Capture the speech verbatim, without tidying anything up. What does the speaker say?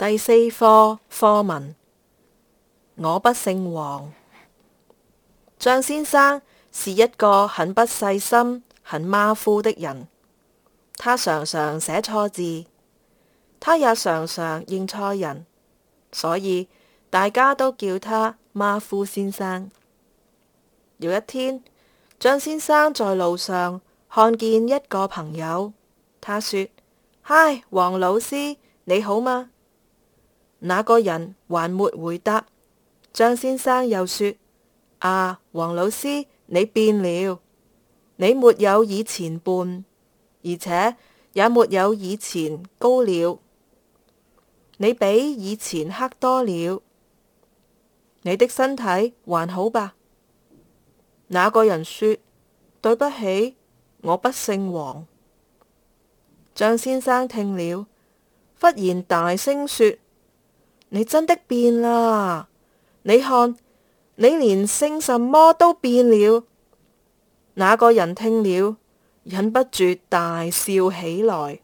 第四課課文：我不姓黃。張先生是一個很不細心、很馬虎的人，他常常寫錯字，他也常常認錯人，所以大家都叫他馬虎先生。有一天，張先生在路上看見一個朋友，他說：嗨，黃老師，你好嗎？那個人還沒回答，張先生又說：啊，黃老師，你變了，你沒有以前笨，而且也沒有以前高了，你比以前黑多了，你的身體還好吧？那個人說：對不起，我不姓黃。張先生聽了，忽然大聲說：你真的變啦！你看，你連姓什麼都變了。那個人聽了，忍不住大笑起來。